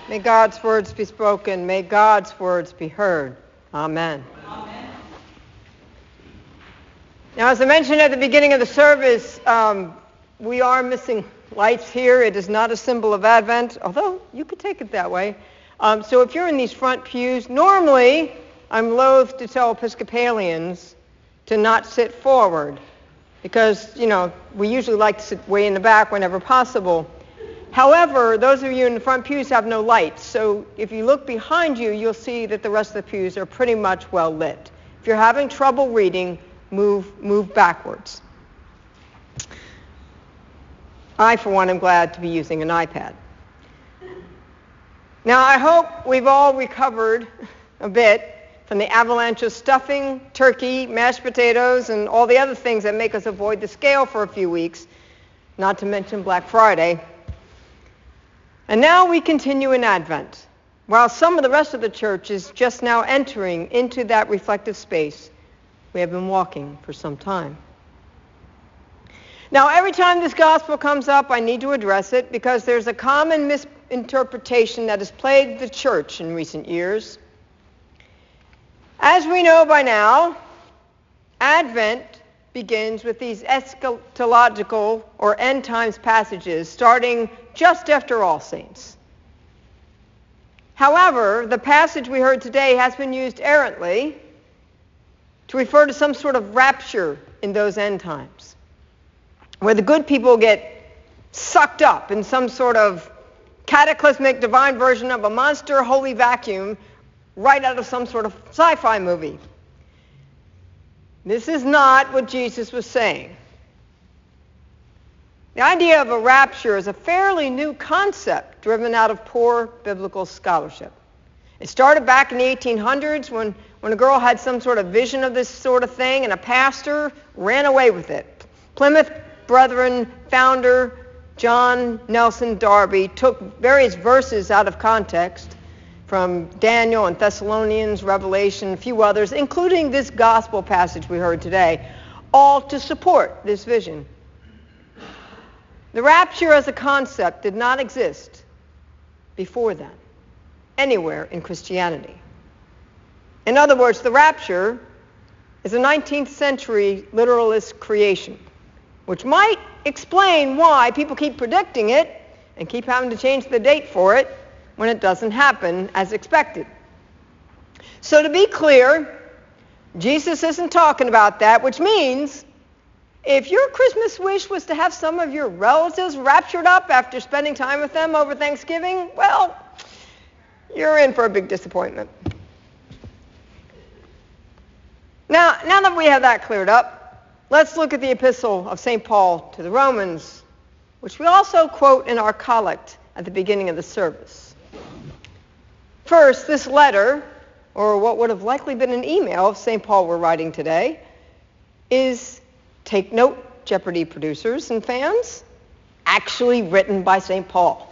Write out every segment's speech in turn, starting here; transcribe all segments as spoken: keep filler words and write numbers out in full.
May God's words be spoken. May God's words be heard. Amen. Amen. Now, as I mentioned at the beginning of the service, um, we are missing lights here. It is not a symbol of Advent, although you could take it that way. Um, so if you're in these front pews, normally I'm loath to tell Episcopalians to not sit forward because, you know, we usually like to sit way in the back whenever possible. However, those of you in the front pews have no lights, so if you look behind you, you'll see that the rest of the pews are pretty much well lit. If you're having trouble reading, move, move backwards. I, for one, am glad to be using an iPad. Now, I hope we've all recovered a bit from the avalanche of stuffing, turkey, mashed potatoes, and all the other things that make us avoid the scale for a few weeks, not to mention Black Friday. And now we continue in Advent, while some of the rest of the church is just now entering into that reflective space we have been walking for some time. Now, every time this gospel comes up, I need to address it because there's a common misinterpretation that has plagued the church in recent years. As we know by now, Advent begins with these eschatological or end times passages starting just after All Saints. However, the passage we heard today has been used errantly to refer to some sort of rapture in those end times, where the good people get sucked up in some sort of cataclysmic divine version of a monster holy vacuum right out of some sort of sci-fi movie. This is not what Jesus was saying. The idea of a rapture is a fairly new concept driven out of poor biblical scholarship. It started back in the eighteen hundreds when, when a girl had some sort of vision of this sort of thing and a pastor ran away with it. Plymouth Brethren founder John Nelson Darby took various verses out of context from Daniel and Thessalonians, Revelation, a few others, including this gospel passage we heard today, all to support this vision. The rapture as a concept did not exist before then, anywhere in Christianity. In other words, the rapture is a nineteenth century literalist creation, which might explain why people keep predicting it and keep having to change the date for it when it doesn't happen as expected. So to be clear, Jesus isn't talking about that, which means if your Christmas wish was to have some of your relatives raptured up after spending time with them over Thanksgiving, well, you're in for a big disappointment. Now, now that we have that cleared up, let's look at the epistle of Saint Paul to the Romans, which we also quote in our collect at the beginning of the service. First, this letter, or what would have likely been an email if Saint Paul were writing today, is, take note, Jeopardy producers and fans, actually written by Saint Paul.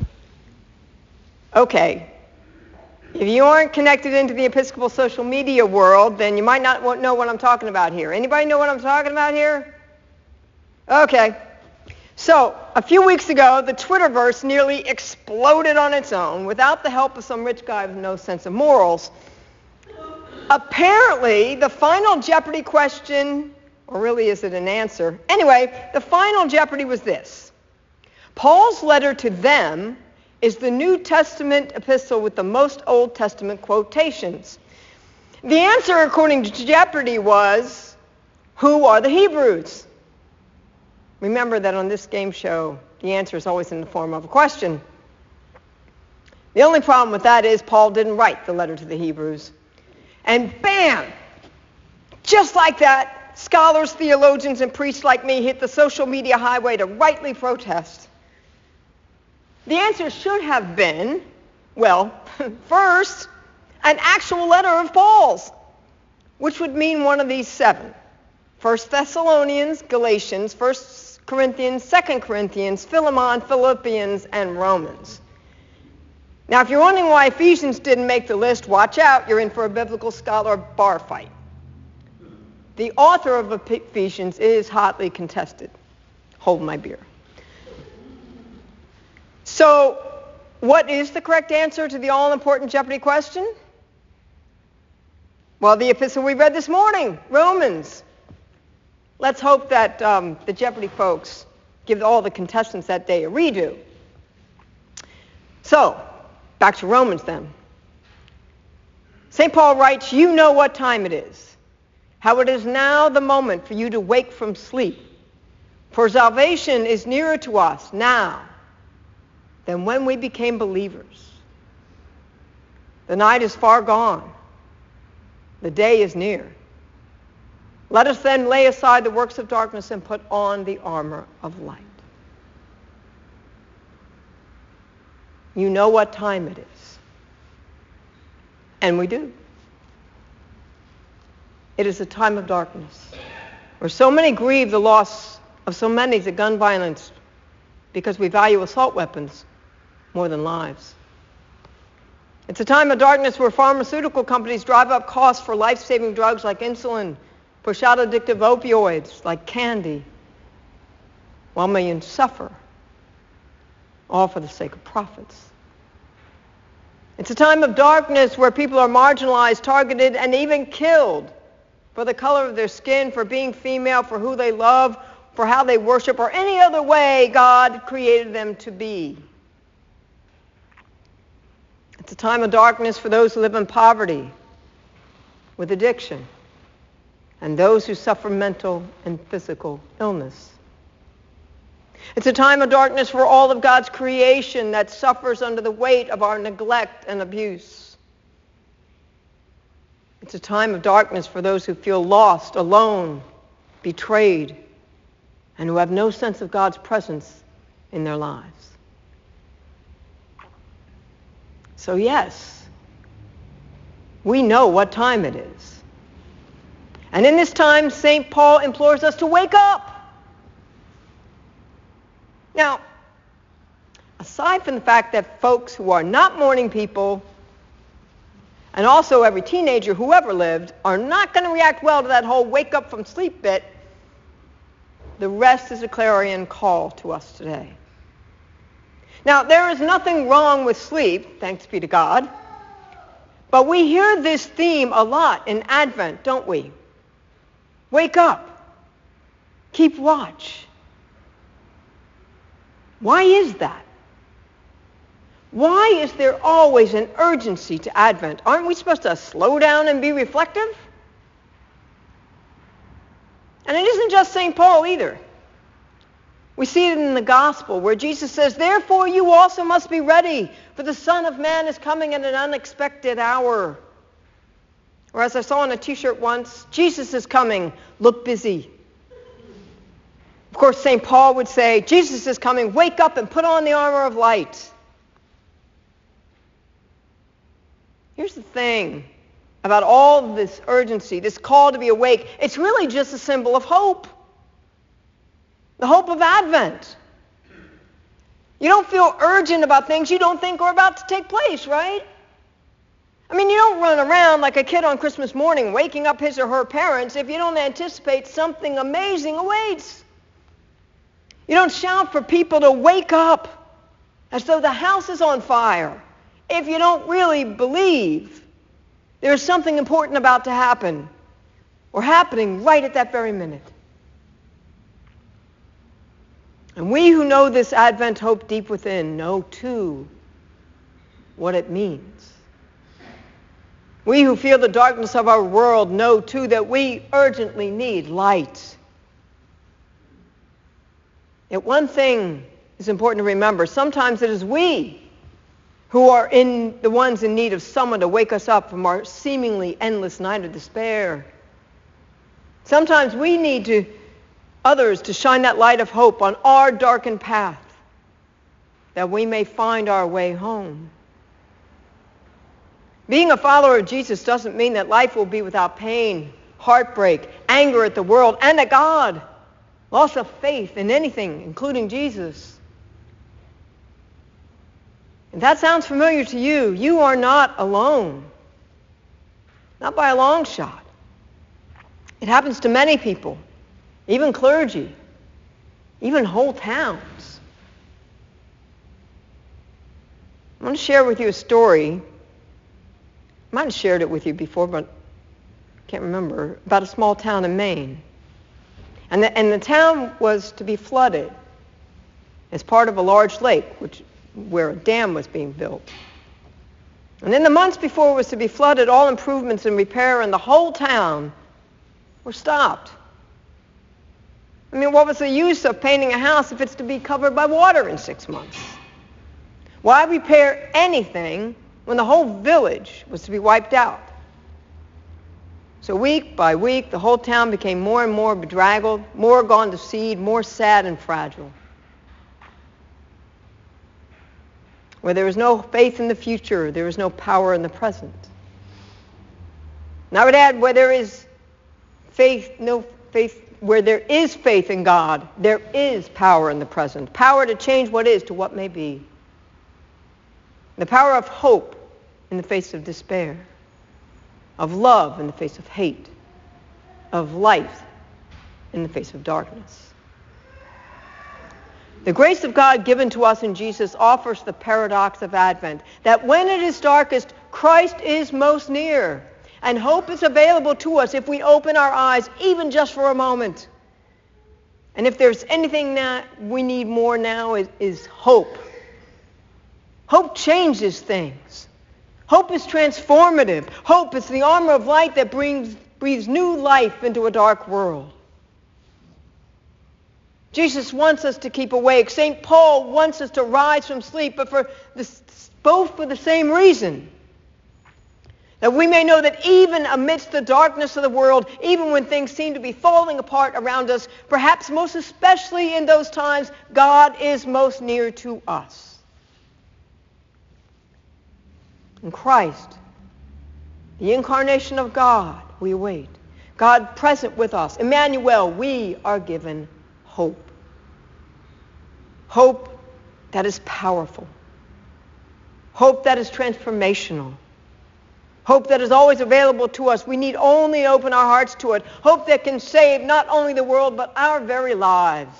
Okay, if you aren't connected into the Episcopal social media world, then you might not know what I'm talking about here. Anybody know what I'm talking about here? Okay. So, a few weeks ago, the Twitterverse nearly exploded on its own without the help of some rich guy with no sense of morals. Apparently, the final Jeopardy question, or really is it an answer? Anyway, the final Jeopardy was this. Paul's letter to them is the New Testament epistle with the most Old Testament quotations. The answer, according to Jeopardy, was, who are the Hebrews? Remember that on this game show, the answer is always in the form of a question. The only problem with that is Paul didn't write the letter to the Hebrews. And bam! Just like that, scholars, theologians, and priests like me hit the social media highway to rightly protest. The answer should have been, well, first, an actual letter of Paul's, which would mean one of these seven. First Thessalonians, Galatians, First Corinthians, Second Corinthians, Philemon, Philippians, and Romans. Now, if you're wondering why Ephesians didn't make the list, watch out, you're in for a biblical scholar bar fight. The author of Ephesians is hotly contested. Hold my beer. So, what is the correct answer to the all-important Jeopardy question? Well, the epistle we read this morning, Romans. Let's hope that um, the Jeopardy folks give all the contestants that day a redo. So, back to Romans then. Saint Paul writes, you know what time it is, how it is now the moment for you to wake from sleep. For salvation is nearer to us now than when we became believers. The night is far gone. The day is near. Let us then lay aside the works of darkness and put on the armor of light. You know what time it is. And we do. It is a time of darkness, where so many grieve the loss of so many to gun violence because we value assault weapons more than lives. It's a time of darkness where pharmaceutical companies drive up costs for life-saving drugs like insulin, push out addictive opioids like candy, while millions suffer, all for the sake of profits. It's a time of darkness where people are marginalized, targeted, and even killed for the color of their skin, for being female, for who they love, for how they worship, or any other way God created them to be. It's a time of darkness for those who live in poverty, with addiction, and those who suffer mental and physical illness. It's a time of darkness for all of God's creation that suffers under the weight of our neglect and abuse. It's a time of darkness for those who feel lost, alone, betrayed, and who have no sense of God's presence in their lives. So yes, we know what time it is. And in this time, Saint Paul implores us to wake up. Now, aside from the fact that folks who are not morning people, and also every teenager who ever lived, are not going to react well to that whole wake up from sleep bit, the rest is a clarion call to us today. Now, there is nothing wrong with sleep, thanks be to God, but we hear this theme a lot in Advent, don't we? Wake up. Keep watch. Why is that? Why is there always an urgency to Advent? Aren't we supposed to slow down and be reflective? And it isn't just Saint Paul either. We see it in the gospel where Jesus says, therefore you also must be ready, for the Son of Man is coming at an unexpected hour. Or as I saw on a t-shirt once, Jesus is coming, look busy. Of course, Saint Paul would say, Jesus is coming, wake up and put on the armor of light. Here's the thing about all this urgency, this call to be awake. It's really just a symbol of hope. The hope of Advent. You don't feel urgent about things you don't think are about to take place, right? I mean, you don't run around like a kid on Christmas morning waking up his or her parents if you don't anticipate something amazing awaits. You don't shout for people to wake up as though the house is on fire if you don't really believe there's something important about to happen or happening right at that very minute. And we who know this Advent hope deep within know, too, what it means. We who feel the darkness of our world know, too, that we urgently need light. Yet one thing is important to remember. Sometimes it is we who are in the ones in need of someone to wake us up from our seemingly endless night of despair. Sometimes we need to others to shine that light of hope on our darkened path, that we may find our way home. Being a follower of Jesus doesn't mean that life will be without pain, heartbreak, anger at the world and at God, loss of faith in anything, including Jesus. If that sounds familiar to you, you are not alone. Not by a long shot. It happens to many people. Even clergy, even whole towns. I want to share with you a story. I might have shared it with you before, but I can't remember, about a small town in Maine. And the, and the town was to be flooded as part of a large lake, which, where a dam was being built. And in the months before it was to be flooded, all improvements and repair in the whole town were stopped. I mean, what was the use of painting a house if it's to be covered by water in six months? Why repair anything when the whole village was to be wiped out? So week by week, the whole town became more and more bedraggled, more gone to seed, more sad and fragile. Where there is no faith in the future, there is no power in the present. And I would add, where there is faith, no faith, where there is faith in God, there is power in the present. Power to change what is to what may be. The power of hope in the face of despair. Of love in the face of hate. Of light in the face of darkness. The grace of God given to us in Jesus offers the paradox of Advent, that when it is darkest, Christ is most near, and hope is available to us if we open our eyes, even just for a moment. And if there's anything that we need more now is, is hope. Hope changes things. Hope is transformative. Hope is the armor of light that brings, breathes new life into a dark world. Jesus wants us to keep awake. Saint Paul wants us to rise from sleep, but for this, both for the same reason. That we may know that even amidst the darkness of the world, even when things seem to be falling apart around us, perhaps most especially in those times, God is most near to us. In Christ, the incarnation of God, we await. God present with us. Emmanuel, we are given hope. Hope that is powerful. Hope that is transformational. Hope that is always available to us. We need only open our hearts to it. Hope that can save not only the world, but our very lives.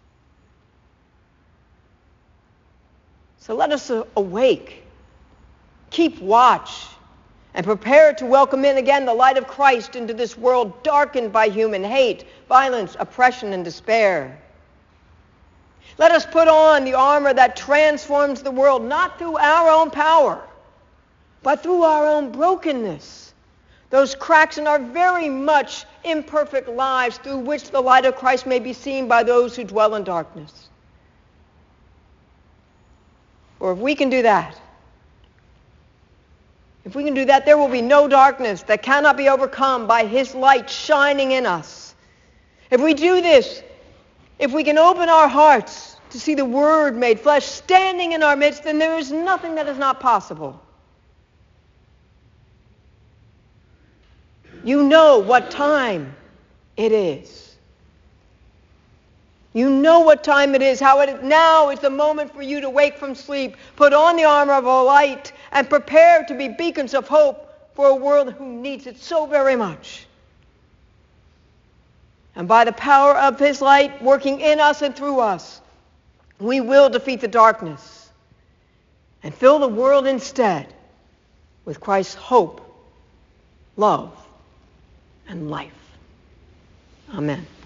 So let us awake, keep watch, and prepare to welcome in again the light of Christ into this world darkened by human hate, violence, oppression, and despair. Let us put on the armor that transforms the world, not through our own power, but through our own brokenness. Those cracks in our very much imperfect lives through which the light of Christ may be seen by those who dwell in darkness. Or if we can do that, if we can do that, there will be no darkness that cannot be overcome by His light shining in us. If we do this, if we can open our hearts to see the Word made flesh standing in our midst, then there is nothing that is not possible. You know what time it is. You know what time it is, how it is. Now is the moment for you to wake from sleep, put on the armor of a light, and prepare to be beacons of hope for a world who needs it so very much. And by the power of His light working in us and through us, we will defeat the darkness and fill the world instead with Christ's hope, love, and life. Amen.